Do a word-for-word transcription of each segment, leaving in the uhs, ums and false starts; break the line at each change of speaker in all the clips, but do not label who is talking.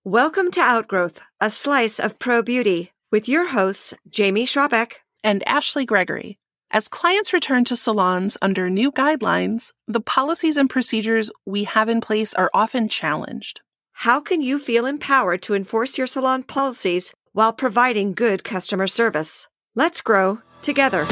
Welcome to Outgrowth, a slice of pro beauty, with your hosts, Jamie Schrabeck
and Ashley Gregory. As clients return to salons under new guidelines, the policies and procedures we have in place are often challenged.
How can you feel empowered to enforce your salon policies while providing good customer service? Let's grow together.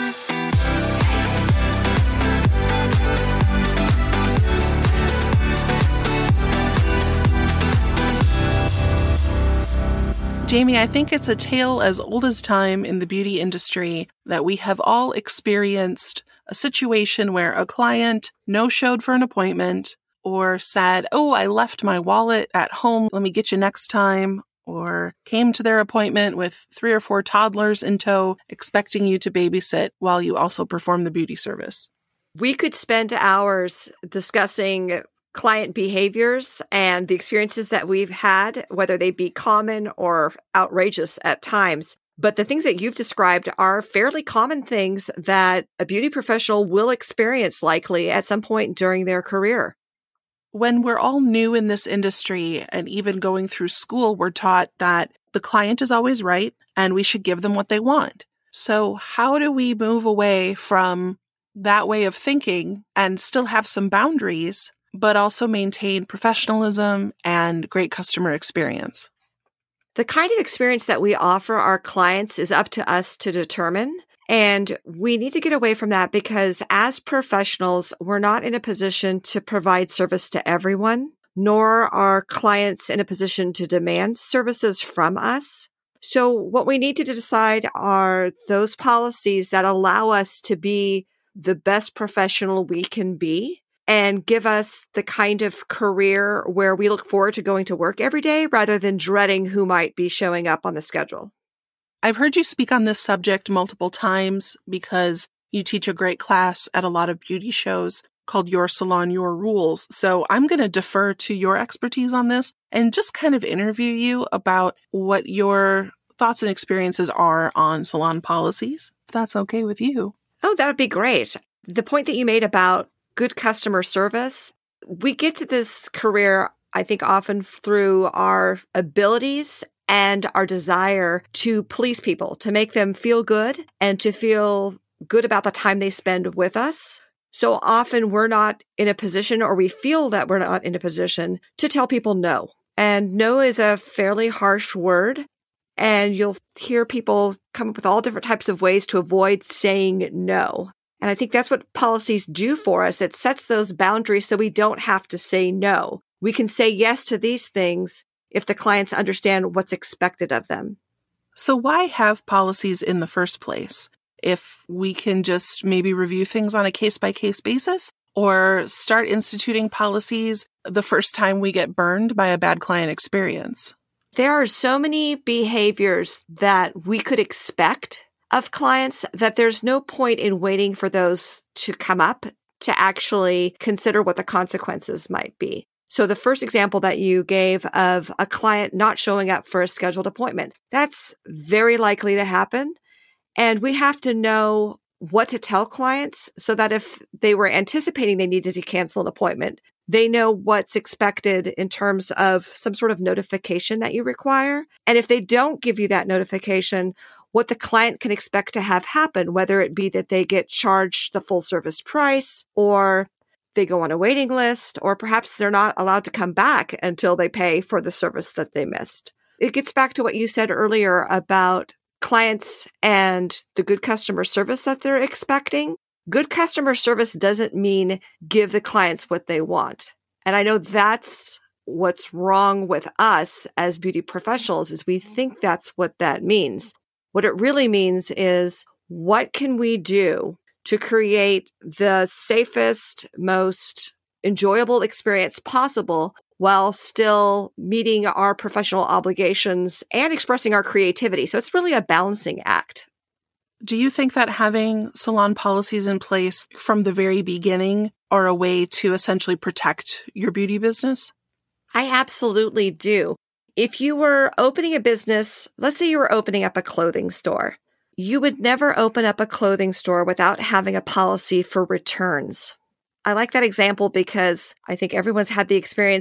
Jamie, I think it's a tale as old as time in the beauty industry that we have all experienced a situation where a client no-showed for an appointment or said, oh, I left my wallet at home, let me get you next time, or came to their appointment with three or four toddlers in tow, expecting you to babysit while you also perform the beauty service.
We could spend hours discussing client behaviors and the experiences that we've had, whether they be common or outrageous at times. But the things that you've described are fairly common things that a beauty professional will experience likely at some point during their career.
When we're all new in this industry and even going through school, we're taught that the client is always right and we should give them what they want. So how do we move away from that way of thinking and still have some boundaries, but also maintain professionalism and great customer experience?
The kind of experience that we offer our clients is up to us to determine. And we need to get away from that because as professionals, we're not in a position to provide service to everyone, nor are clients in a position to demand services from us. So what we need to decide are those policies that allow us to be the best professional we can be and give us the kind of career where we look forward to going to work every day rather than dreading who might be showing up on the schedule.
I've heard you speak on this subject multiple times because you teach a great class at a lot of beauty shows called Your Salon, Your Rules. So I'm going to defer to your expertise on this and just kind of interview you about what your thoughts and experiences are on salon policies, if that's okay with you.
Oh, that would be great. The point that you made about good customer service, we get to this career, I think, often through our abilities and our desire to please people, to make them feel good and to feel good about the time they spend with us. So often we're not in a position, or we feel that we're not in a position to tell people no. And no is a fairly harsh word. And you'll hear people come up with all different types of ways to avoid saying no. And I think that's what policies do for us. It sets those boundaries so we don't have to say no. We can say yes to these things if the clients understand what's expected of them.
So why have policies in the first place? If we can just maybe review things on a case-by-case basis or start instituting policies the first time we get burned by a bad client experience?
There are so many behaviors that we could expect of clients that there's no point in waiting for those to come up to actually consider what the consequences might be. So the first example that you gave of a client not showing up for a scheduled appointment, that's very likely to happen. And we have to know what to tell clients so that if they were anticipating they needed to cancel an appointment, they know what's expected in terms of some sort of notification that you require. And if they don't give you that notification, what the client can expect to have happen, whether it be that they get charged the full service price or they go on a waiting list, or perhaps they're not allowed to come back until they pay for the service that they missed. It gets back to what you said earlier about clients and the good customer service that they're expecting. Good customer service doesn't mean give the clients what they want. And I know that's what's wrong with us as beauty professionals is we think that's what that means. What it really means is what can we do to create the safest, most enjoyable experience possible while still meeting our professional obligations and expressing our creativity. So it's really a balancing act.
Do you think that having salon policies in place from the very beginning are a way to essentially protect your beauty business?
I absolutely do. If you were opening a business, let's say you were opening up a clothing store, you would never open up a clothing store without having a policy for returns. I like that example because I think everyone's had the experience of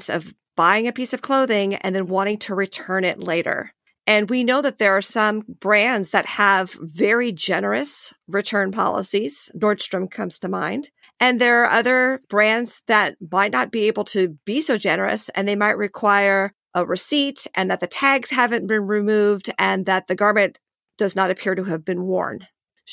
buying a piece of clothing and then wanting to return it later. And we know that there are some brands that have very generous return policies. Nordstrom comes to mind. And there are other brands that might not be able to be so generous, and they might require a receipt and that the tags haven't been removed and that the garment does not appear to have been worn.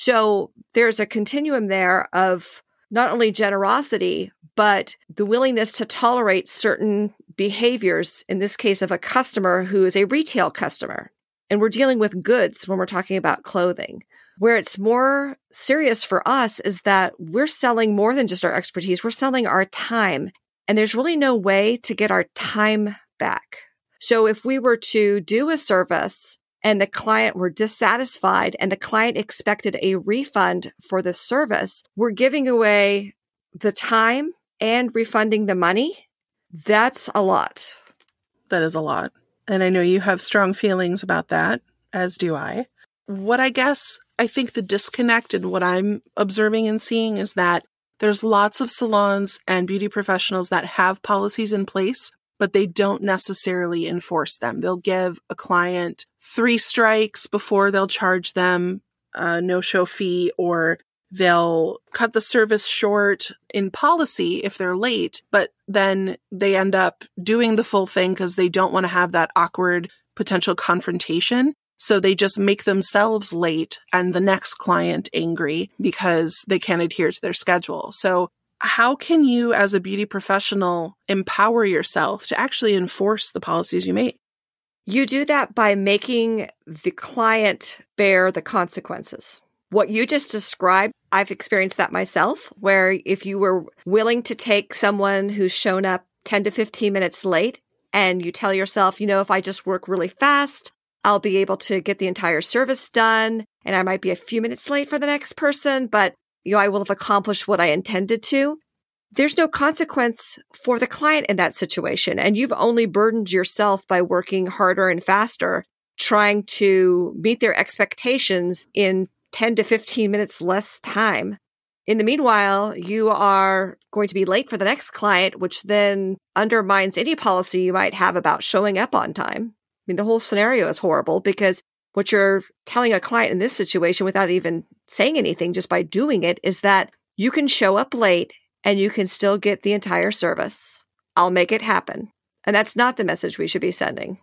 So there's a continuum there of not only generosity, but the willingness to tolerate certain behaviors, in this case of a customer who is a retail customer. And we're dealing with goods when we're talking about clothing. Where it's more serious for us is that we're selling more than just our expertise. We're selling our time. And there's really no way to get our time back. So if we were to do a service and the client were dissatisfied and the client expected a refund for the service, we're giving away the time and refunding the money. That's a lot.
That is a lot. And I know you have strong feelings about that, as do I. What I guess I think the disconnect in what I'm observing and seeing is that there's lots of salons and beauty professionals that have policies in place, but they don't necessarily enforce them. They'll give a client three strikes before they'll charge them a no-show fee, or they'll cut the service short in policy if they're late, but then they end up doing the full thing because they don't want to have that awkward potential confrontation. So they just make themselves late and the next client angry because they can't adhere to their schedule. So how can you, as a beauty professional, empower yourself to actually enforce the policies you make?
You do that by making the client bear the consequences. What you just described, I've experienced that myself, where if you were willing to take someone who's shown up ten to fifteen minutes late and you tell yourself, you know, if I just work really fast, I'll be able to get the entire service done, and I might be a few minutes late for the next person, but you know, I will have accomplished what I intended to. There's no consequence for the client in that situation, and you've only burdened yourself by working harder and faster, trying to meet their expectations in ten to fifteen minutes less time. In the meanwhile, you are going to be late for the next client, which then undermines any policy you might have about showing up on time. I mean, the whole scenario is horrible because what you're telling a client in this situation without even saying anything, just by doing it, is that you can show up late and you can still get the entire service. I'll make it happen. And that's not the message we should be sending.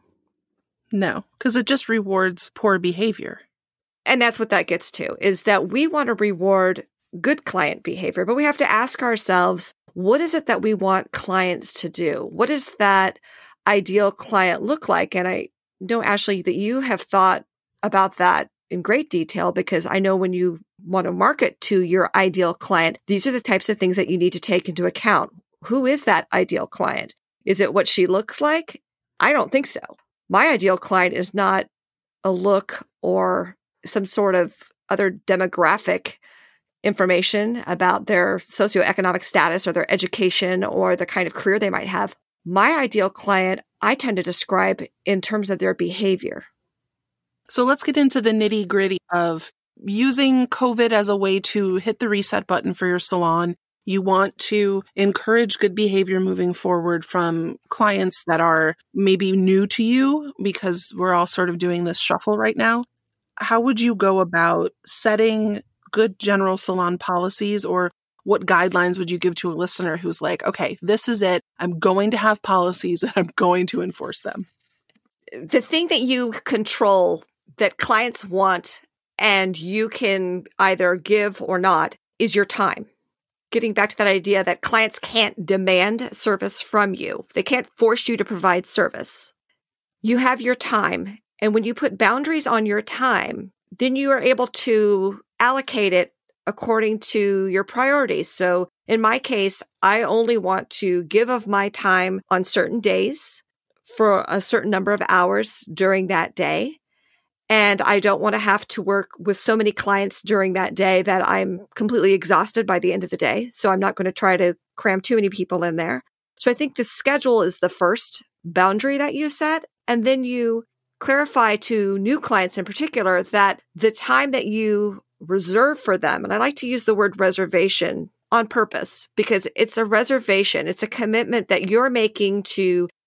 No, because it just rewards poor behavior.
And that's what that gets to, is that we want to reward good client behavior, but we have to ask ourselves, what is it that we want clients to do? What does that ideal client look like? And I know, Ashley, that you have thought about that in great detail, because I know when you want to market to your ideal client, these are the types of things that you need to take into account. Who is that ideal client? Is it what she looks like? I don't think so. My ideal client is not a look or some sort of other demographic information about their socioeconomic status or their education or the kind of career they might have. My ideal client, I tend to describe in terms of their behavior.
So let's get into the nitty gritty of using COVID as a way to hit the reset button for your salon. You want to encourage good behavior moving forward from clients that are maybe new to you, because we're all sort of doing this shuffle right now. How would you go about setting good general salon policies, or what guidelines would you give to a listener who's like, okay, this is it. I'm going to have policies and I'm going to enforce them?
The thing that you control that clients want and you can either give or not is your time. Getting back to that idea that clients can't demand service from you. They can't force you to provide service. You have your time. And when you put boundaries on your time, then you are able to allocate it according to your priorities. So in my case, I only want to give of my time on certain days for a certain number of hours during that day. And I don't want to have to work with so many clients during that day that I'm completely exhausted by the end of the day. So I'm not going to try to cram too many people in there. So I think the schedule is the first boundary that you set. And then you clarify to new clients in particular that the time that you reserve for them, and I like to use the word reservation on purpose because it's a reservation. It's a commitment that you're making to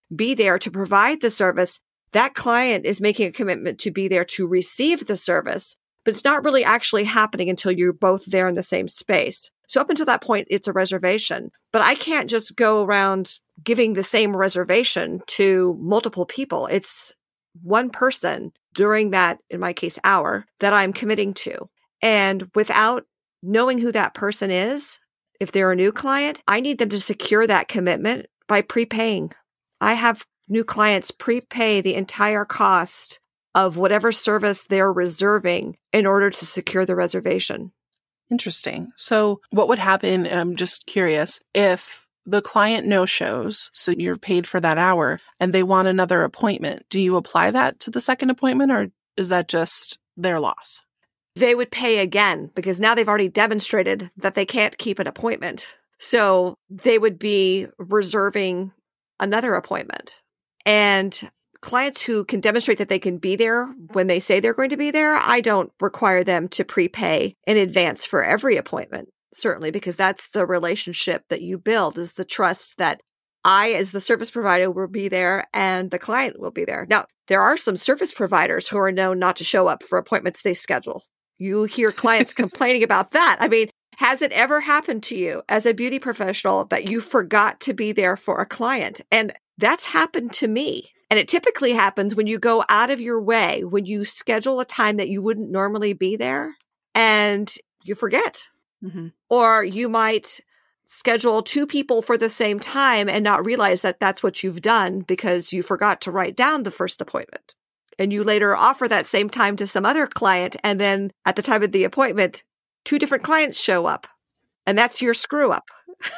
be there to provide the service, that client is making a commitment to be there to receive the service, but it's not really actually happening until you're both there in the same space. So up until that point, it's a reservation. But I can't just go around giving the same reservation to multiple people. It's one person during that, in my case, hour that I'm committing to. And without knowing who that person is, if they're a new client, I need them to secure that commitment by prepaying. I have new clients prepay the entire cost of whatever service they're reserving in order to secure the reservation.
Interesting. So what would happen, I'm just curious, if the client no-shows, so you're paid for that hour, and they want another appointment, do you apply that to the second appointment, or is that just their loss?
They would pay again because now they've already demonstrated that they can't keep an appointment. So they would be reserving another appointment. And clients who can demonstrate that they can be there when they say they're going to be there, I don't require them to prepay in advance for every appointment, certainly, because that's the relationship that you build, is the trust that I, as the service provider, will be there and the client will be there. Now, there are some service providers who are known not to show up for appointments they schedule. You hear clients complaining about that. I mean, has it ever happened to you as a beauty professional that you forgot to be there for a client? And that's happened to me. And it typically happens when you go out of your way, when you schedule a time that you wouldn't normally be there and you forget. Mm-hmm. Or you might schedule two people for the same time and not realize that that's what you've done because you forgot to write down the first appointment. And you later offer that same time to some other client. And then at the time of the appointment, two different clients show up. And that's your screw up.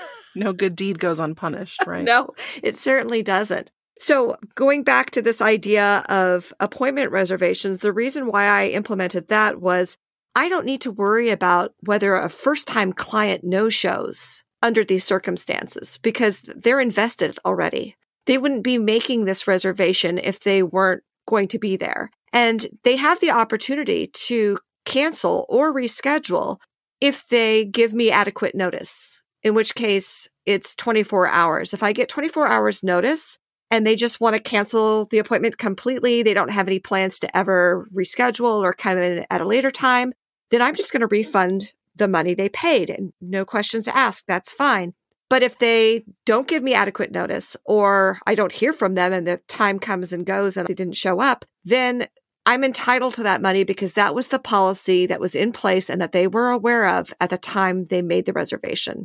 No good deed goes unpunished, right?
No, it certainly doesn't. So going back to this idea of appointment reservations, the reason why I implemented that was I don't need to worry about whether a first-time client no-shows under these circumstances because they're invested already. They wouldn't be making this reservation if they weren't going to be there. And they have the opportunity to cancel or reschedule if they give me adequate notice, in which case it's twenty-four hours. If I get twenty-four hours notice and they just want to cancel the appointment completely, they don't have any plans to ever reschedule or come in at a later time, then I'm just going to refund the money they paid and no questions asked. That's fine. But if they don't give me adequate notice or I don't hear from them and the time comes and goes and they didn't show up, then I'm entitled to that money because that was the policy that was in place and that they were aware of at the time they made the reservation.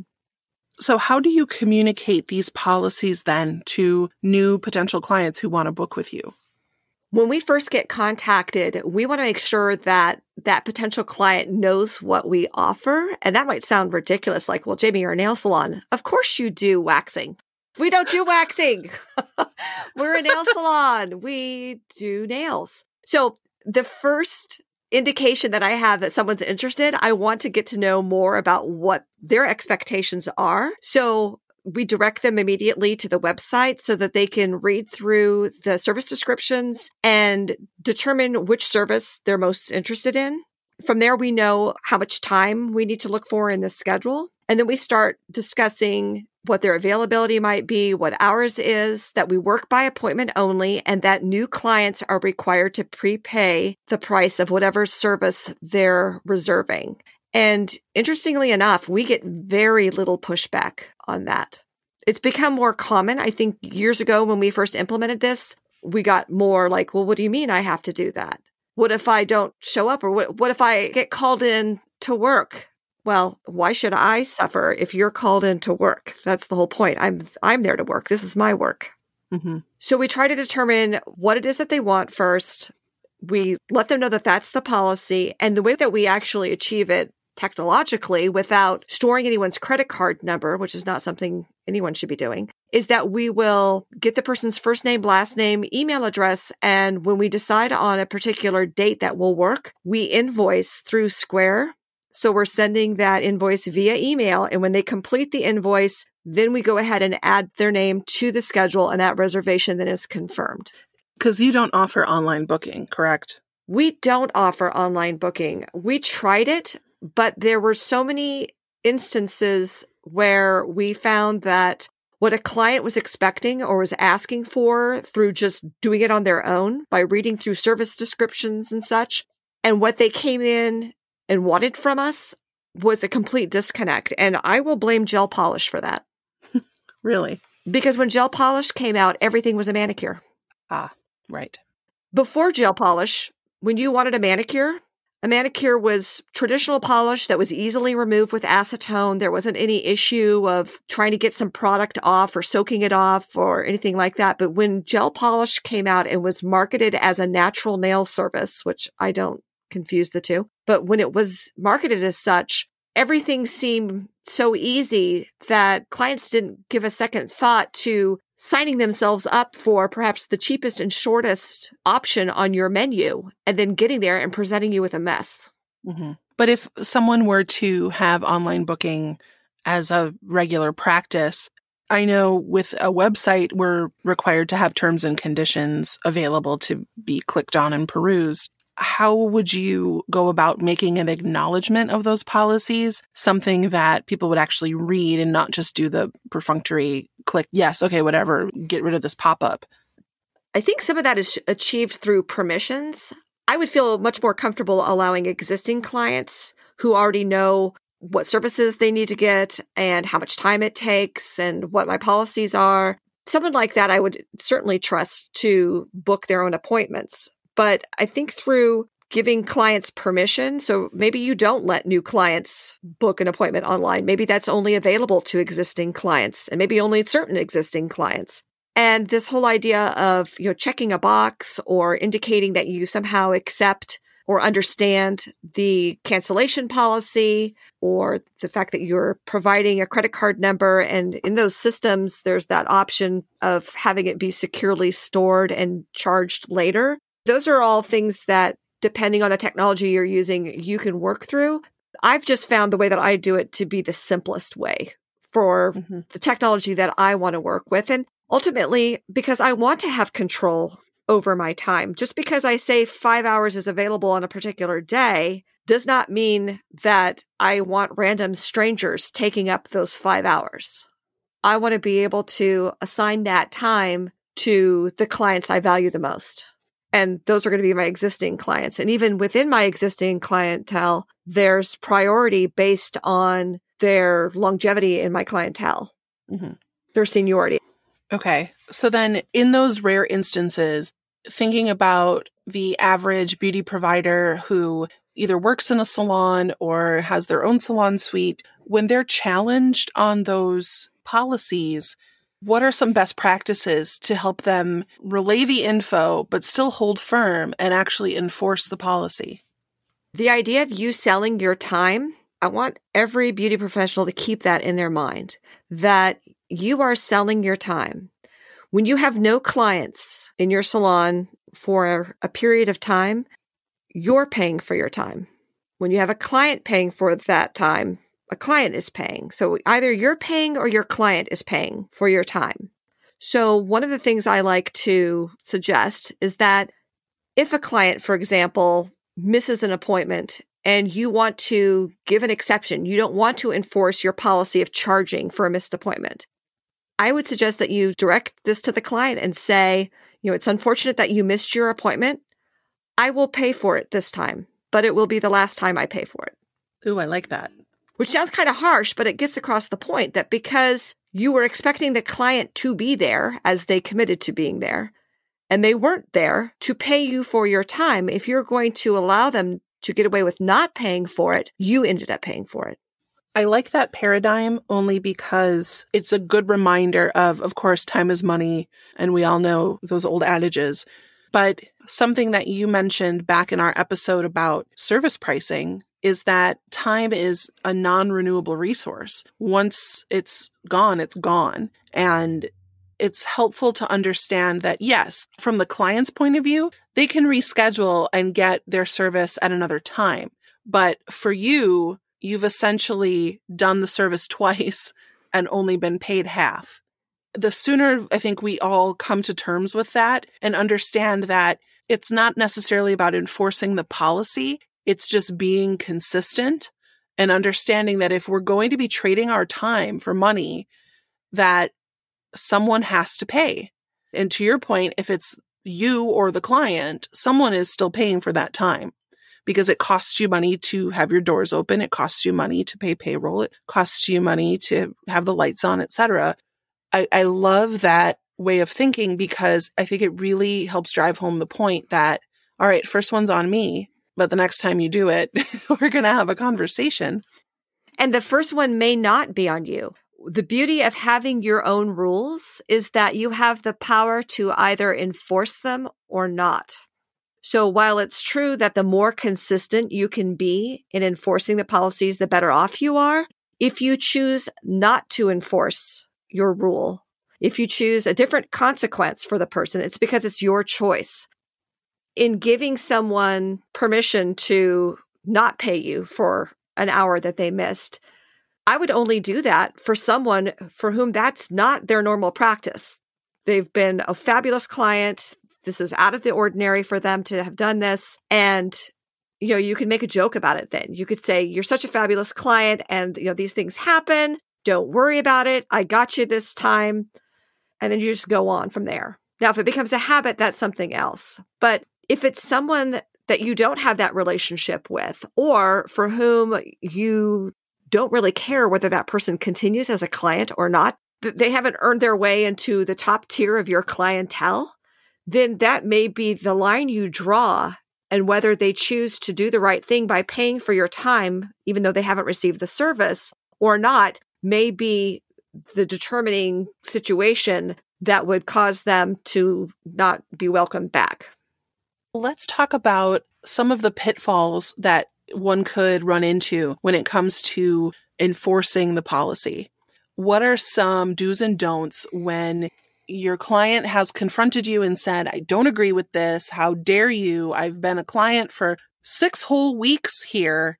So how do you communicate these policies then to new potential clients who want to book with you?
When we first get contacted, we want to make sure that that potential client knows what we offer. And that might sound ridiculous, like, well, Jamie, you're a nail salon. Of course you do waxing. We don't do waxing. We're a nail salon. We do nails. So the first indication that I have that someone's interested, I want to get to know more about what their expectations are. So we direct them immediately to the website so that they can read through the service descriptions and determine which service they're most interested in. From there, we know how much time we need to look for in the schedule. And then we start discussing what their availability might be, what ours is, that we work by appointment only, and that new clients are required to prepay the price of whatever service they're reserving. And interestingly enough, we get very little pushback on that. It's become more common. I think years ago when we first implemented this, we got more like, well, what do you mean I have to do that? What if I don't show up? Or what, what if I get called in to work? Well, why should I suffer if you're called in to work? That's the whole point. I'm I'm there to work. This is my work. Mm-hmm. So we try to determine what it is that they want first. We let them know that that's the policy. And the way that we actually achieve it technologically without storing anyone's credit card number, which is not something anyone should be doing, is that we will get the person's first name, last name, email address. And when we decide on a particular date that will work, we invoice through Square. So we're sending that invoice via email. And when they complete the invoice, then we go ahead and add their name to the schedule and that reservation then is confirmed.
Because you don't offer online booking, correct?
We don't offer online booking. We tried it, but there were so many instances where we found that what a client was expecting or was asking for through just doing it on their own by reading through service descriptions and such, and what they came in and wanted from us was a complete disconnect. And I will blame gel polish for that.
Really?
Because when gel polish came out, everything was a manicure.
Ah, right.
Before gel polish, when you wanted a manicure, a manicure was traditional polish that was easily removed with acetone. There wasn't any issue of trying to get some product off or soaking it off or anything like that. But when gel polish came out and was marketed as a natural nail service, which I don't confuse the two, but when it was marketed as such, everything seemed so easy that clients didn't give a second thought to signing themselves up for perhaps the cheapest and shortest option on your menu and then getting there and presenting you with a mess.
Mm-hmm. But if someone were to have online booking as a regular practice, I know with a website, we're required to have terms and conditions available to be clicked on and perused. How would you go about making an acknowledgement of those policies, something that people would actually read and not just do the perfunctory click, yes, okay, whatever, get rid of this pop-up?
I think some of that is achieved through permissions. I would feel much more comfortable allowing existing clients who already know what services they need to get and how much time it takes and what my policies are. Someone like that I would certainly trust to book their own appointments. But I think through giving clients permission, so maybe you don't let new clients book an appointment online. Maybe that's only available to existing clients and maybe only certain existing clients. And this whole idea of, you know, checking a box or indicating that you somehow accept or understand the cancellation policy or the fact that you're providing a credit card number. And in those systems, there's that option of having it be securely stored and charged later. Those are all things that, depending on the technology you're using, you can work through. I've just found the way that I do it to be the simplest way for mm-hmm. the technology that I want to work with. And ultimately, because I want to have control over my time. Just because I say five hours is available on a particular day does not mean that I want random strangers taking up those five hours. I want to be able to assign that time to the clients I value the most. And those are going to be my existing clients. And even within my existing clientele, there's priority based on their longevity in my clientele, mm-hmm. their seniority.
Okay. So then in those rare instances, thinking about the average beauty provider who either works in a salon or has their own salon suite, when they're challenged on those policies, what are some best practices to help them relay the info, but still hold firm and actually enforce the policy?
The idea of you selling your time, I want every beauty professional to keep that in their mind, that you are selling your time. When you have no clients in your salon for a period of time, you're paying for your time. When you have a client paying for that time, a client is paying. So either you're paying or your client is paying for your time. So one of the things I like to suggest is that if a client, for example, misses an appointment and you want to give an exception, you don't want to enforce your policy of charging for a missed appointment, I would suggest that you direct this to the client and say, you know, it's unfortunate that you missed your appointment. I will pay for it this time, but it will be the last time I pay for it.
Ooh, I like that.
Which sounds kind of harsh, but it gets across the point that because you were expecting the client to be there as they committed to being there, and they weren't there to pay you for your time, if you're going to allow them to get away with not paying for it, you ended up paying for it.
I like that paradigm only because it's a good reminder of, of course, time is money, and we all know those old adages. But something that you mentioned back in our episode about service pricing is that time is a non-renewable resource. Once it's gone, it's gone. And it's helpful to understand that, yes, from the client's point of view, they can reschedule and get their service at another time. But for you, you've essentially done the service twice and only been paid half. The sooner I think we all come to terms with that and understand that it's not necessarily about enforcing the policy, it's just being consistent and understanding that if we're going to be trading our time for money, that someone has to pay. And to your point, if it's you or the client, someone is still paying for that time because it costs you money to have your doors open. It costs you money to pay payroll. It costs you money to have the lights on, et cetera. I, I love that way of thinking because I think it really helps drive home the point that, all right, first one's on me, but the next time you do it, we're going to have a conversation.
And the first one may not be on you. The beauty of having your own rules is that you have the power to either enforce them or not. So while it's true that the more consistent you can be in enforcing the policies, the better off you are, if you choose not to enforce your rule, if you choose a different consequence for the person, it's because it's your choice. In giving someone permission to not pay you for an hour that they missed, I would only do that for someone for whom that's not their normal practice. They've been a fabulous client. This is out of the ordinary for them to have done this. And, you know, you can make a joke about it then. You could say, you're such a fabulous client and, you know, these things happen. Don't worry about it. I got you this time. And then you just go on from there. Now, if it becomes a habit, that's something else. But if it's someone that you don't have that relationship with, or for whom you don't really care whether that person continues as a client or not, they haven't earned their way into the top tier of your clientele, then that may be the line you draw. And whether they choose to do the right thing by paying for your time, even though they haven't received the service or not, may be the determining situation that would cause them to not be welcomed back.
Let's talk about some of the pitfalls that one could run into when it comes to enforcing the policy. What are some do's and don'ts when your client has confronted you and said, I don't agree with this. How dare you? I've been a client for six whole weeks here,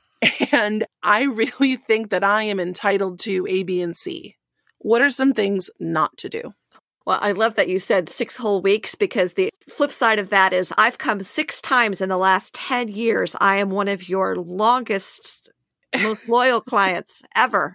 and I really think that I am entitled to A, B, and C. What are some things not to do?
Well, I love that you said six whole weeks, because the flip side of that is I've come six times in the last ten years. I am one of your longest, most loyal clients ever.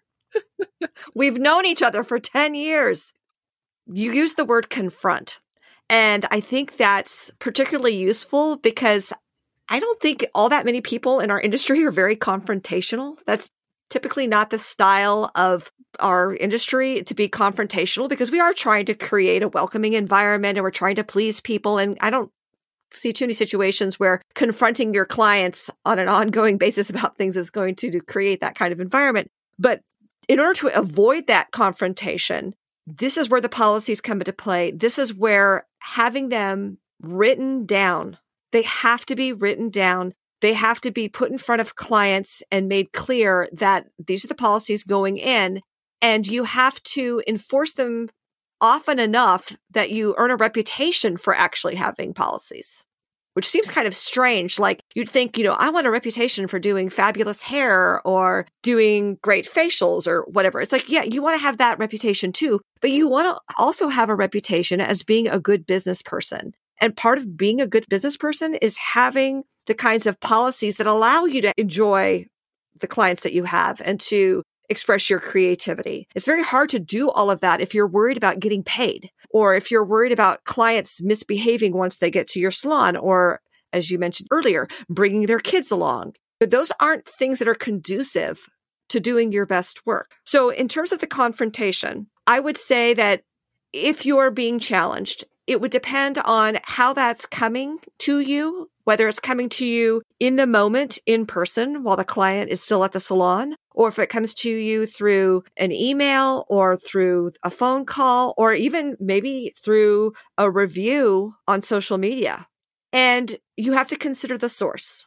We've known each other for ten years. You use the word confront. And I think that's particularly useful because I don't think all that many people in our industry are very confrontational. That's typically not the style of our industry, to be confrontational, because we are trying to create a welcoming environment and we're trying to please people. And I don't see too many situations where confronting your clients on an ongoing basis about things is going to create that kind of environment. But in order to avoid that confrontation, this is where the policies come into play. This is where having them written down, they have to be written down. They have to be put in front of clients and made clear that these are the policies going in, and you have to enforce them often enough that you earn a reputation for actually having policies, which seems kind of strange. Like you'd think, you know, I want a reputation for doing fabulous hair or doing great facials or whatever. It's like, yeah, you want to have that reputation too, but you want to also have a reputation as being a good business person. And part of being a good business person is having the kinds of policies that allow you to enjoy the clients that you have and to express your creativity. It's very hard to do all of that if you're worried about getting paid, or if you're worried about clients misbehaving once they get to your salon, or, as you mentioned earlier, bringing their kids along. But those aren't things that are conducive to doing your best work. So in terms of the confrontation, I would say that if you're being challenged, it would depend on how that's coming to you, whether it's coming to you in the moment, in person, while the client is still at the salon, or if it comes to you through an email or through a phone call, or even maybe through a review on social media. And you have to consider the source.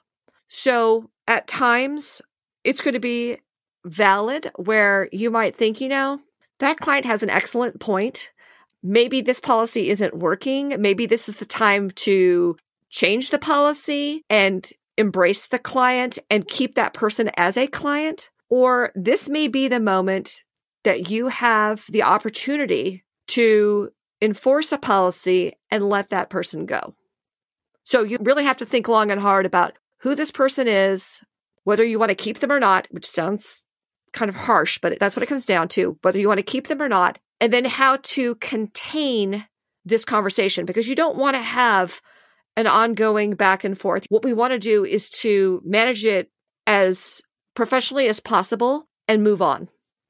So at times, it's going to be valid where you might think, you know, that client has an excellent point. Maybe this policy isn't working. Maybe this is the time to change the policy and embrace the client and keep that person as a client. Or this may be the moment that you have the opportunity to enforce a policy and let that person go. So you really have to think long and hard about who this person is, whether you want to keep them or not, which sounds kind of harsh, but that's what it comes down to, whether you want to keep them or not. and then how to contain this conversation, because you don't want to have an ongoing back and forth. What we want to do is to manage it as professionally as possible and move on.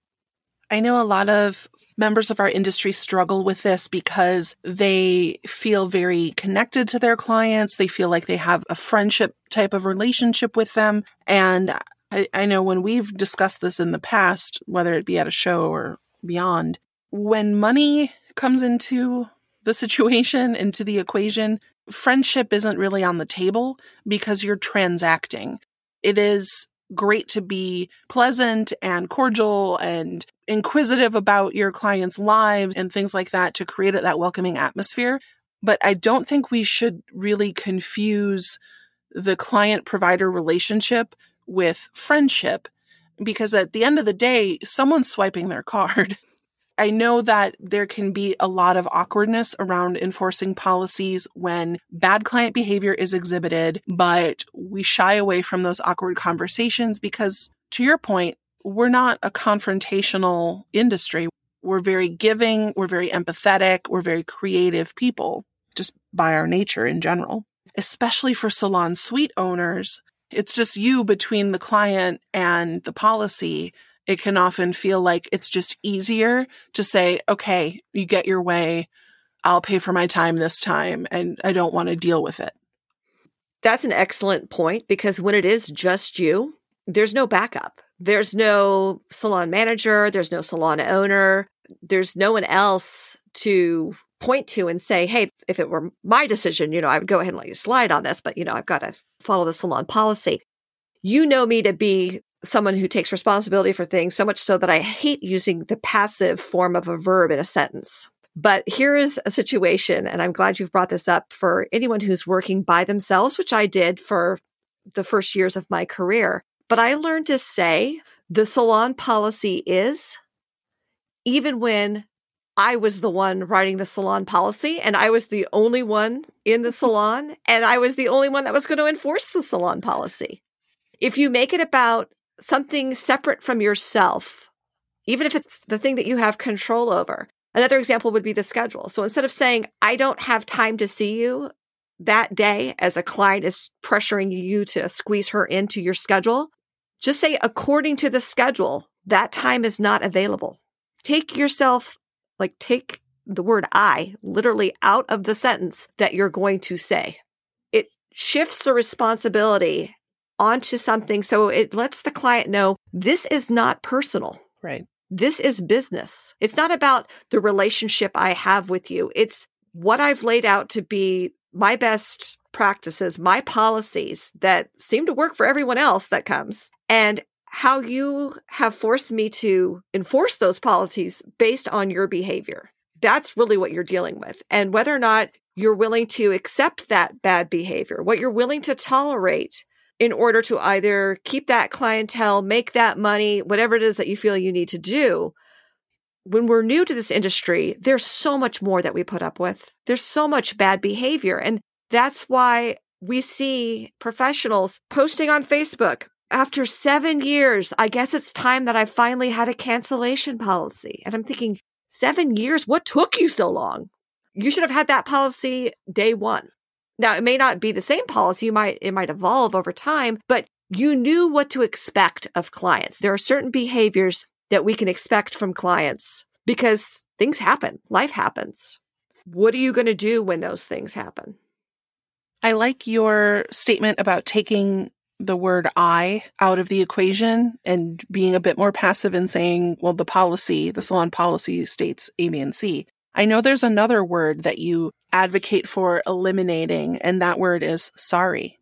I know a lot of members of our industry struggle with this because they feel very connected to their clients. They feel like they have a friendship type of relationship with them. And I, I know when we've discussed this in the past, whether it be at a show or beyond, when money comes into the situation, into the equation, friendship isn't really on the table because you're transacting. It is great to be pleasant and cordial and inquisitive about your clients' lives and things like that to create that welcoming atmosphere. But I don't think we should really confuse the client-provider relationship with friendship, because at the end of the day, someone's swiping their card. I know that there can be a lot of awkwardness around enforcing policies when bad client behavior is exhibited, but we shy away from those awkward conversations because, to your point, we're not a confrontational industry. We're very giving, we're very empathetic, we're very creative people, just by our nature in general. Especially for salon suite owners, it's just you between the client and the policy. It can often feel like it's just easier to say, okay, you get your way. I'll pay for my time this time, and I don't want to deal with it.
That's an excellent point, because when it is just you, there's no backup. There's no salon manager. There's no salon owner. There's no one else to point to and say, hey, if it were my decision, you know, I would go ahead and let you slide on this, but, you know, I've got to follow the salon policy. You know me to be someone who takes responsibility for things, so much so that I hate using the passive form of a verb in a sentence. But here is a situation, and I'm glad you've brought this up, for anyone who's working by themselves, which I did for the first years of my career. But I learned to say the salon policy is, even when I was the one writing the salon policy, and I was the only one in the salon, and I was the only one that was going to enforce the salon policy. If you make it about something separate from yourself, even if it's the thing that you have control over. Another example would be the schedule. So instead of saying, I don't have time to see you that day, as a client is pressuring you to squeeze her into your schedule, just say, according to the schedule, that time is not available. Take yourself, like take the word I literally out of the sentence that you're going to say. It shifts the responsibility onto something. So it lets the client know this is not personal.
Right.
This is business. It's not about the relationship I have with you. It's what I've laid out to be my best practices, my policies that seem to work for everyone else that comes, and how you have forced me to enforce those policies based on your behavior. That's really what you're dealing with. And whether or not you're willing to accept that bad behavior, what you're willing to tolerate in order to either keep that clientele, make that money, whatever it is that you feel you need to do. When we're new to this industry, there's so much more that we put up with. There's so much bad behavior. And that's why we see professionals posting on Facebook, after seven years, I guess it's time that I finally had a cancellation policy. And I'm thinking, seven years? What took you so long? You should have had that policy day one. Now, it may not be the same policy. You might, it might evolve over time, but you knew what to expect of clients. There are certain behaviors that we can expect from clients because things happen. Life happens. What are you going to do when those things happen?
I like your statement about taking the word I out of the equation and being a bit more passive and saying, well, the policy, the salon policy states A, B, and C. I know there's another word that you advocate for eliminating, and that word is sorry.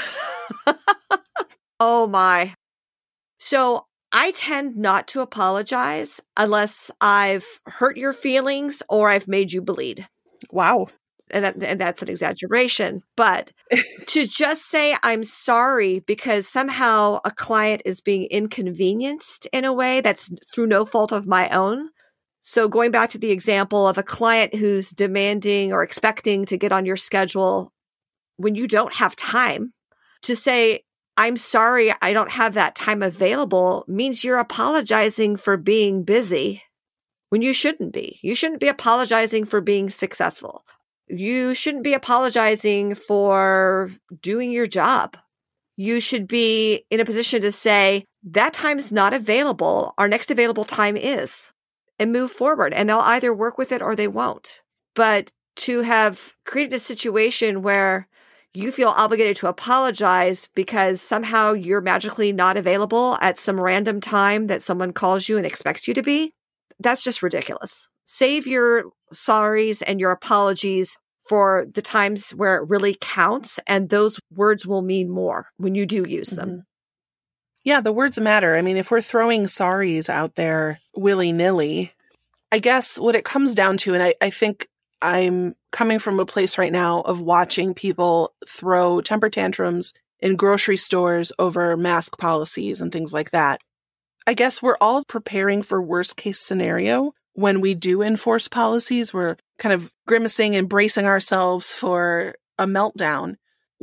Oh my. So I tend not to apologize unless I've hurt your feelings or I've made you bleed.
Wow.
And, that, and that's an exaggeration. But to just say I'm sorry because somehow a client is being inconvenienced in a way that's through no fault of my own. So going back to the example of a client who's demanding or expecting to get on your schedule when you don't have time, to say, I'm sorry, I don't have that time available means you're apologizing for being busy when you shouldn't be. You shouldn't be apologizing for being successful. You shouldn't be apologizing for doing your job. You should be in a position to say, that time's not available. Our next available time is, and move forward. And they'll either work with it or they won't. But to have created a situation where you feel obligated to apologize because somehow you're magically not available at some random time that someone calls you and expects you to be, that's just ridiculous. Save your sorries and your apologies for the times where it really counts, and those words will mean more when you do use them.
Mm-hmm. Yeah, the words matter. I mean, if we're throwing sorries out there willy-nilly, I guess what it comes down to, and I, I think I'm coming from a place right now of watching people throw temper tantrums in grocery stores over mask policies and things like that. I guess we're all preparing for worst case scenario. When we do enforce policies, we're kind of grimacing and bracing ourselves for a meltdown.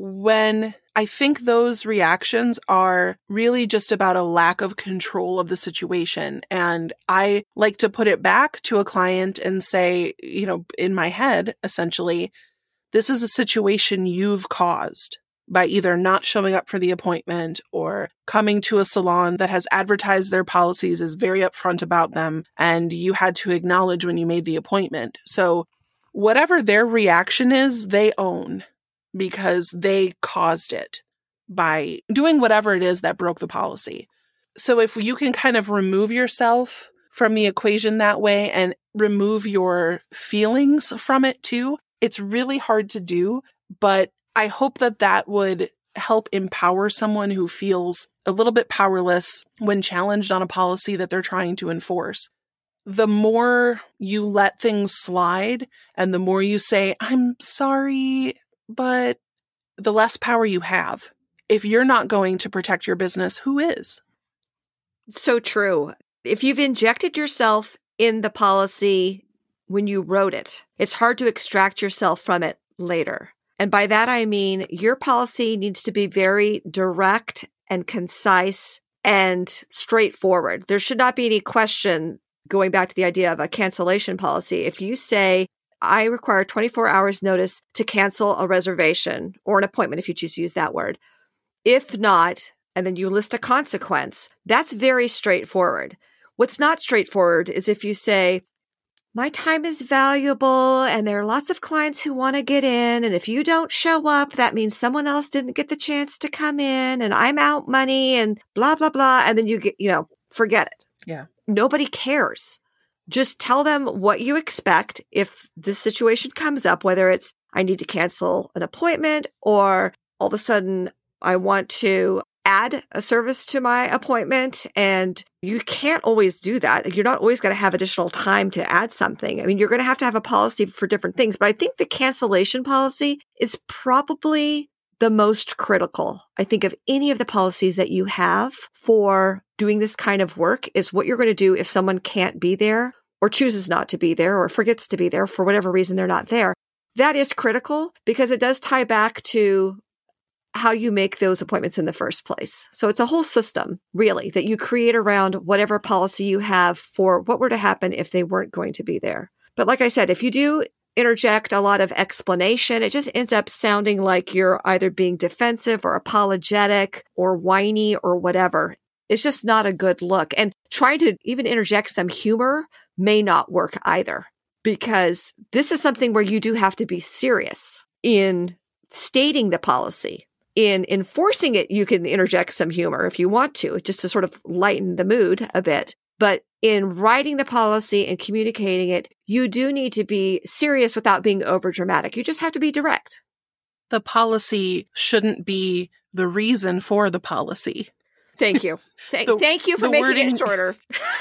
When I think those reactions are really just about a lack of control of the situation. And I like to put it back to a client and say, you know, in my head, essentially, this is a situation you've caused by either not showing up for the appointment or coming to a salon that has advertised their policies as very upfront about them, and you had to acknowledge when you made the appointment. So whatever their reaction is, they own, because they caused it by doing whatever it is that broke the policy. So if you can kind of remove yourself from the equation that way and remove your feelings from it too, it's really hard to do, but I hope that that would help empower someone who feels a little bit powerless when challenged on a policy that they're trying to enforce. The more you let things slide and the more you say, I'm sorry, but the less power you have. If you're not going to protect your business, who is?
So true. If you've injected yourself in the policy when you wrote it, it's hard to extract yourself from it later. And by that, I mean, your policy needs to be very direct and concise and straightforward. There should not be any question, going back to the idea of a cancellation policy. If you say, I require twenty-four hours notice to cancel a reservation or an appointment, if you choose to use that word. If not, and then you list a consequence, that's very straightforward. What's not straightforward is if you say, my time is valuable and there are lots of clients who want to get in. And if you don't show up, that means someone else didn't get the chance to come in and I'm out money and blah, blah, blah. And then you get, you know, forget it.
Yeah.
Nobody cares. Just tell them what you expect if this situation comes up, whether it's I need to cancel an appointment or all of a sudden I want to add a service to my appointment, and you can't always do that. You're not always going to have additional time to add something. I mean, you're going to have to have a policy for different things, but I think the cancellation policy is probably the most critical. I think of any of the policies that you have for doing this kind of work is what you're going to do if someone can't be there or chooses not to be there or forgets to be there for whatever reason they're not there. That is critical because it does tie back to how you make those appointments in the first place. So it's a whole system, really, that you create around whatever policy you have for what were to happen if they weren't going to be there. But like I said, if you do interject a lot of explanation, it just ends up sounding like you're either being defensive or apologetic or whiny or whatever. It's just not a good look. And trying to even interject some humor may not work either, because this is something where you do have to be serious in stating the policy. In enforcing it, you can interject some humor if you want to, just to sort of lighten the mood a bit. But in writing the policy and communicating it, you do need to be serious without being overdramatic. You just have to be direct.
The policy shouldn't be the reason for the policy.
Thank you. Thank,
the,
thank you for making wording... it shorter.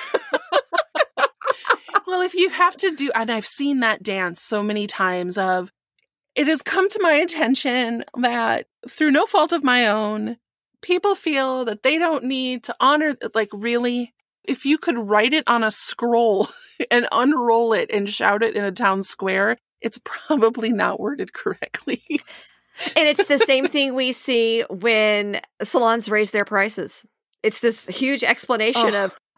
Well, if you have to do, and I've seen that dance so many times of, it has come to my attention that through no fault of my own, people feel that they don't need to honor, like, really, if you could write it on a scroll and unroll it and shout it in a town square, it's probably not worded correctly.
And it's the same thing we see when salons raise their prices. It's this huge explanation oh. of,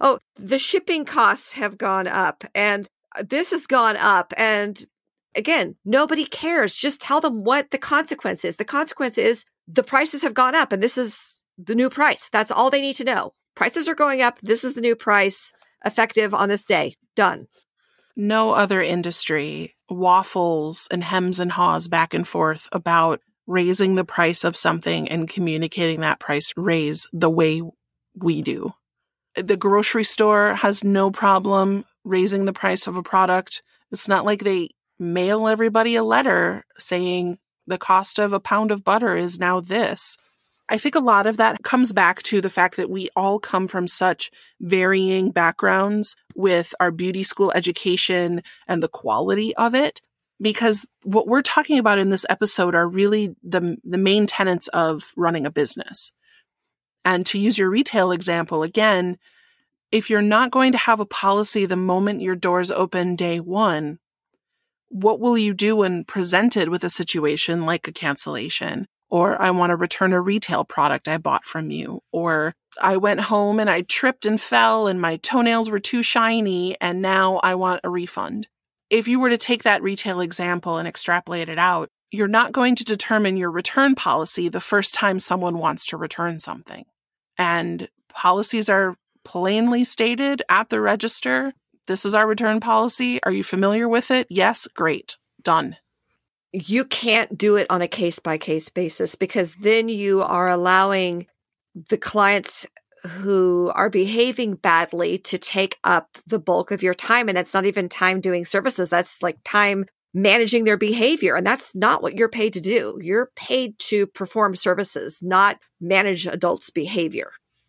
oh, the shipping costs have gone up and this has gone up. And again, nobody cares. Just tell them what the consequence is. The consequence is the prices have gone up and this is the new price. That's all they need to know. Prices are going up. This is the new price effective on this day. Done.
No other industry waffles and hems and haws back and forth about raising the price of something and communicating that price raise the way we do. The grocery store has no problem raising the price of a product. It's not like they mail everybody a letter saying the cost of a pound of butter is now this. I think a lot of that comes back to the fact that we all come from such varying backgrounds with our beauty school education and the quality of it, because what we're talking about in this episode are really the, the main tenets of running a business. And to use your retail example again, if you're not going to have a policy the moment your doors open day one, what will you do when presented with a situation like a cancellation? Or I want to return a retail product I bought from you. Or I went home and I tripped and fell and my toenails were too shiny and now I want a refund. If you were to take that retail example and extrapolate it out, you're not going to determine your return policy the first time someone wants to return something. And policies are plainly stated at the register. This is our return policy. Are you familiar with it? Yes. Great. Done.
You can't do it on a case-by-case basis because then you are allowing the clients who are behaving badly to take up the bulk of your time. And that's not even time doing services. That's like time managing their behavior. And that's not what you're paid to do. You're paid to perform services, not manage adults' behavior.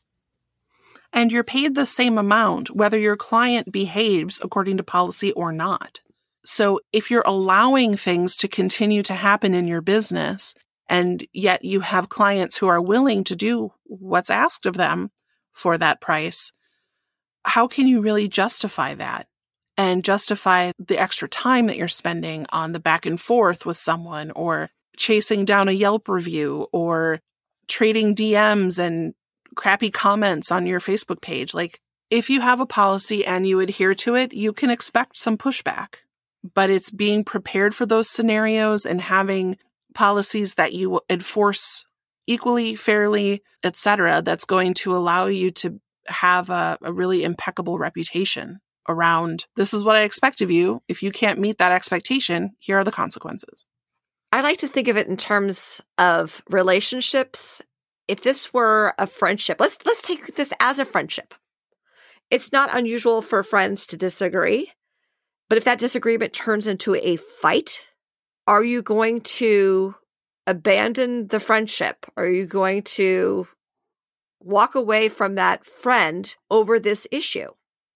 And you're paid the same amount, whether your client behaves according to policy or not. So if you're allowing things to continue to happen in your business, and yet you have clients who are willing to do what's asked of them for that price, how can you really justify that? And justify the extra time that you're spending on the back and forth with someone, or chasing down a Yelp review, or trading D Ms and crappy comments on your Facebook page? Like, if you have a policy and you adhere to it, you can expect some pushback. But it's being prepared for those scenarios and having policies that you enforce equally, fairly, et cetera, that's going to allow you to have a, a really impeccable reputation around, this is what I expect of you. If you can't meet that expectation, here are the consequences.
I like to think of it in terms of relationships. If this were a friendship, let's let's take this as a friendship. It's not unusual for friends to disagree. But if that disagreement turns into a fight, are you going to abandon the friendship? Are you going to walk away from that friend over this issue?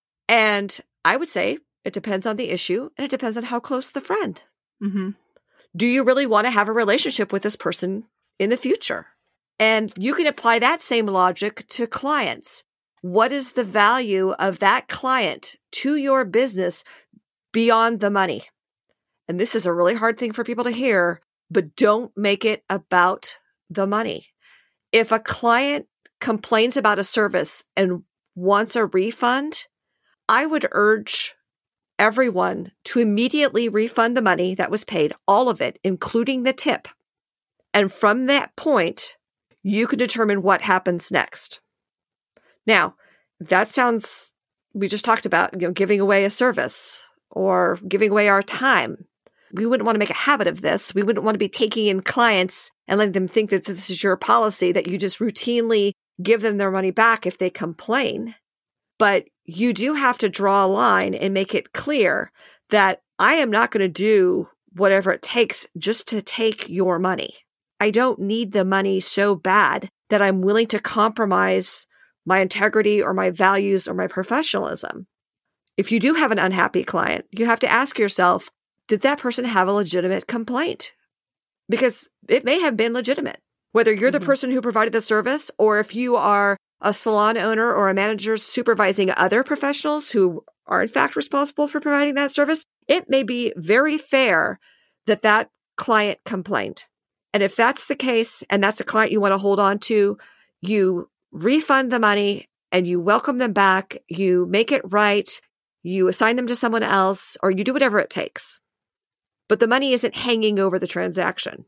And I would say it depends on the issue and it depends on how close the friend.
Mm-hmm.
Do you really want to have a relationship with this person in the future? And you can apply that same logic to clients. What is the value of that client to your business beyond the money? And this is a really hard thing for people to hear, but don't make it about the money. If a client complains about a service and wants a refund, I would urge everyone to immediately refund the money that was paid, all of it, including the tip. And from that point, you can determine what happens next. Now, that sounds, we just talked about, you know, giving away a service or giving away our time. We wouldn't want to make a habit of this. We wouldn't want to be taking in clients and letting them think that this is your policy, that you just routinely give them their money back if they complain. But you do have to draw a line and make it clear that I am not going to do whatever it takes just to take your money. I don't need the money so bad that I'm willing to compromise my integrity or my values or my professionalism. If you do have an unhappy client, you have to ask yourself, did that person have a legitimate complaint? Because it may have been legitimate. Whether you're mm-hmm. the person who provided the service, or if you are a salon owner or a manager supervising other professionals who are in fact responsible for providing that service, it may be very fair that that client complained. And if that's the case, and that's a client you want to hold on to, you refund the money and you welcome them back, you make it right, you assign them to someone else, or you do whatever it takes. But the money isn't hanging over the transaction.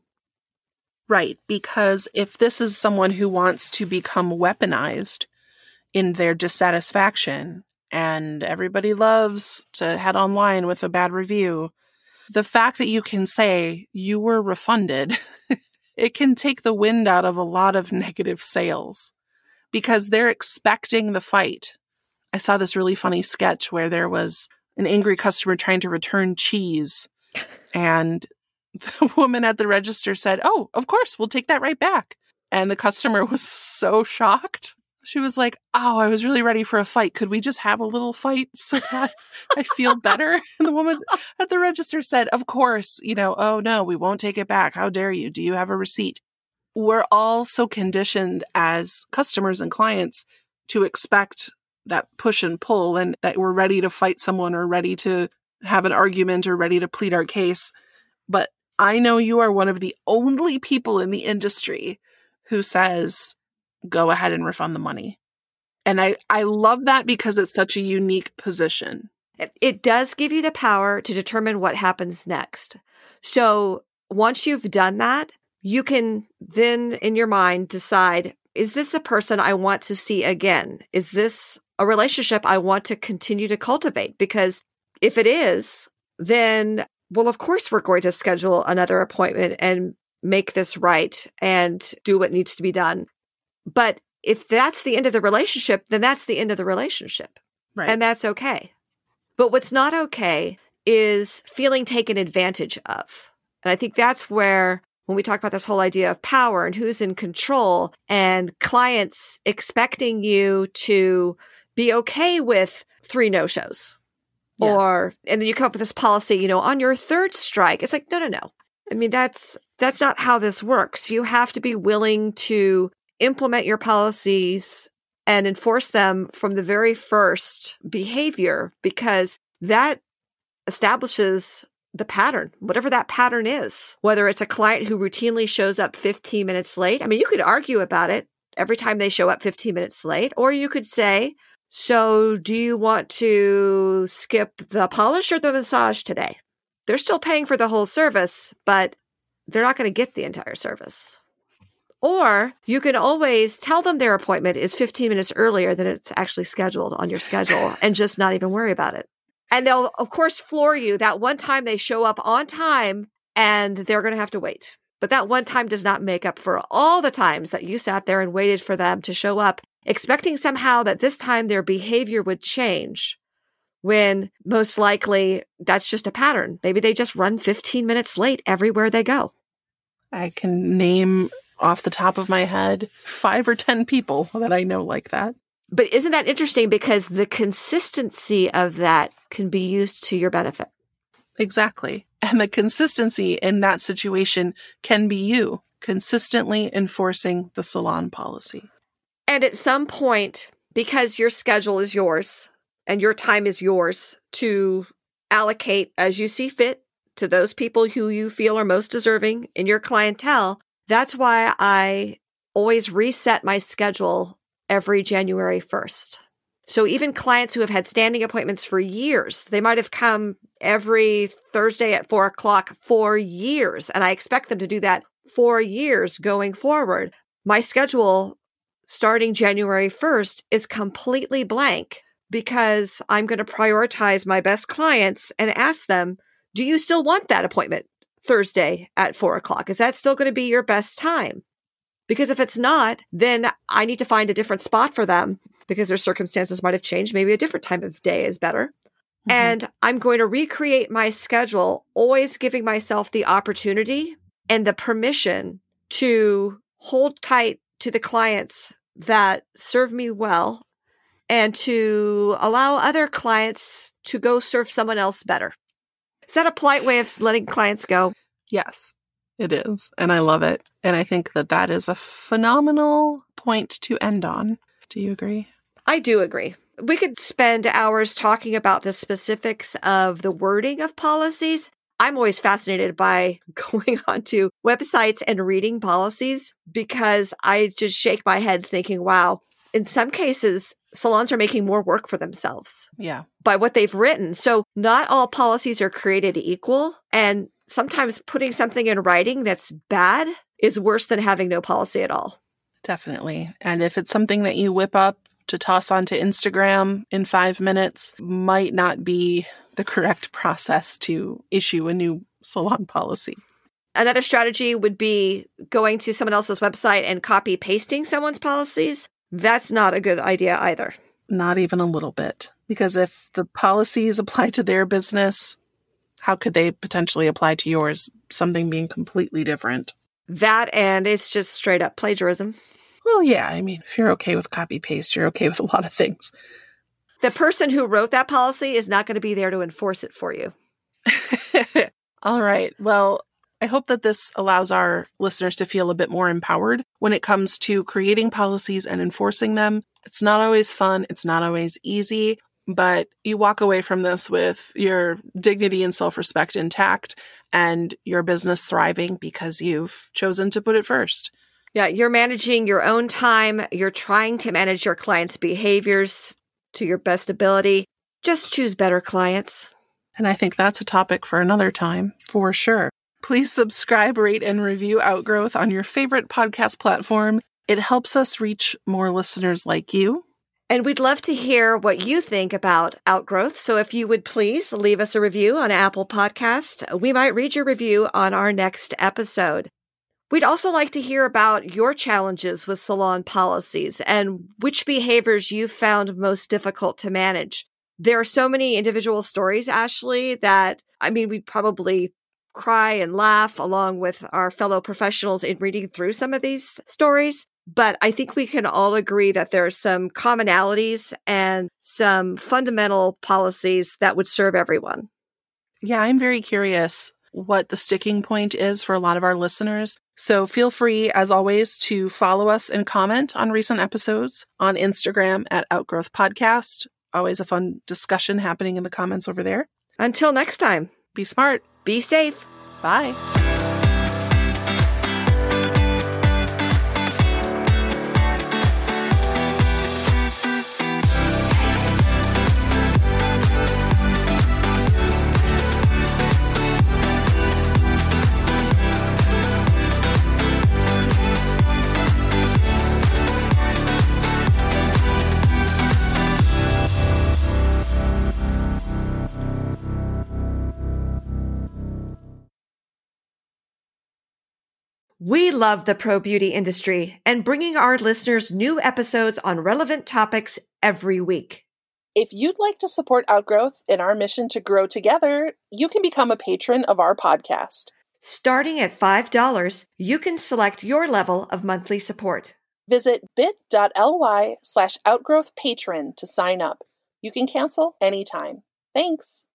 Right, because if this is someone who wants to become weaponized in their dissatisfaction, and everybody loves to head online with a bad review, the fact that you can say you were refunded, it can take the wind out of a lot of negative sales because they're expecting the fight. I saw this really funny sketch where there was an angry customer trying to return cheese, and the woman at the register said, "Oh, of course, we'll take that right back." And the customer was so shocked. She was like, "Oh, I was really ready for a fight. Could we just have a little fight so that I feel better?" And the woman at the register said, "Of course, you know, oh no, we won't take it back. How dare you? Do you have a receipt?" We're all so conditioned as customers and clients to expect that push and pull and that we're ready to fight someone or ready to have an argument or ready to plead our case. But I know you are one of the only people in the industry who says, go ahead and refund the money. And I, I love that because it's such a unique position.
It, it does give you the power to determine what happens next. So once you've done that, you can then in your mind decide, is this a person I want to see again? Is this a relationship I want to continue to cultivate? Because if it is, then, well, of course, we're going to schedule another appointment and make this right and do what needs to be done. But if that's the end of the relationship, then that's the end of the relationship.
Right.
And that's okay. But what's not okay is feeling taken advantage of. And I think that's where, when we talk about this whole idea of power and who's in control and clients expecting you to be okay with three no-shows. Yeah. Or, and then you come up with this policy, you know, on your third strike, it's like, no, no, no. I mean, that's, that's not how this works. You have to be willing to implement your policies and enforce them from the very first behavior, because that establishes the pattern, whatever that pattern is, whether it's a client who routinely shows up fifteen minutes late. I mean, you could argue about it every time they show up fifteen minutes late, or you could say, so do you want to skip the polish or the massage today? They're still paying for the whole service, but they're not going to get the entire service. Or you can always tell them their appointment is fifteen minutes earlier than it's actually scheduled on your schedule and just not even worry about it. And they'll, of course, floor you that one time they show up on time and they're going to have to wait. But that one time does not make up for all the times that you sat there and waited for them to show up, expecting somehow that this time their behavior would change, when most likely that's just a pattern. Maybe they just run fifteen minutes late everywhere they go.
I can name off the top of my head five or ten people that I know like that.
But isn't that interesting? Because the consistency of that can be used to your benefit.
Exactly. And the consistency in that situation can be you consistently enforcing the salon policy.
And at some point, because your schedule is yours and your time is yours to allocate as you see fit to those people who you feel are most deserving in your clientele, that's why I always reset my schedule every January first. So even clients who have had standing appointments for years, they might have come every Thursday at four o'clock for years, and I expect them to do that for years going forward. My schedule starting January first is completely blank because I'm going to prioritize my best clients and ask them, do you still want that appointment Thursday at four o'clock? Is that still going to be your best time? Because if it's not, then I need to find a different spot for them because their circumstances might have changed. Maybe a different time of day is better. Mm-hmm. And I'm going to recreate my schedule, always giving myself the opportunity and the permission to hold tight to the clients that serve me well and to allow other clients to go serve someone else better. Is that a polite way of letting clients go?
Yes. It is, and I love it. And I think that that is a phenomenal point to end on. Do you agree?
I do agree. We could spend hours talking about the specifics of the wording of policies. I'm always fascinated by going onto websites and reading policies because I just shake my head thinking, wow, in some cases, salons are making more work for themselves.
Yeah.
By what they've written. So not all policies are created equal. And sometimes putting something in writing that's bad is worse than having no policy at all.
Definitely. And if it's something that you whip up to toss onto Instagram in five minutes, might not be the correct process to issue a new salon policy.
Another strategy would be going to someone else's website and copy pasting someone's policies. That's not a good idea either.
Not even a little bit. Because if the policies apply to their business, how could they potentially apply to yours? Something being completely different.
That, and it's just straight up plagiarism.
Well, yeah. I mean, if you're okay with copy paste, you're okay with a lot of things.
The person who wrote that policy is not going to be there to enforce it for you.
All right. Well, I hope that this allows our listeners to feel a bit more empowered when it comes to creating policies and enforcing them. It's not always fun. It's not always easy, but you walk away from this with your dignity and self-respect intact and your business thriving because you've chosen to put it first.
Yeah, you're managing your own time. You're trying to manage your clients' behaviors to your best ability. Just choose better clients.
And I think that's a topic for another time, for sure. Please subscribe, rate, and review Outgrowth on your favorite podcast platform. It helps us reach more listeners like you.
And we'd love to hear what you think about Outgrowth. So if you would please leave us a review on Apple Podcast, we might read your review on our next episode. We'd also like to hear about your challenges with salon policies and which behaviors you found most difficult to manage. There are so many individual stories, Ashley, that, I mean, we'd probably cry and laugh along with our fellow professionals in reading through some of these stories. But I think we can all agree that there are some commonalities and some fundamental policies that would serve everyone.
Yeah, I'm very curious what the sticking point is for a lot of our listeners. So feel free, as always, to follow us and comment on recent episodes on Instagram at Outgrowth Podcast. Always a fun discussion happening in the comments over there.
Until next time,
be smart.
Be safe.
Bye.
We love the pro beauty industry and bringing our listeners new episodes on relevant topics every week.
If you'd like to support Outgrowth in our mission to grow together, you can become a patron of our podcast.
Starting at five dollars, you can select your level of monthly support.
Visit bit.ly slash outgrowth patron to sign up. You can cancel anytime. Thanks.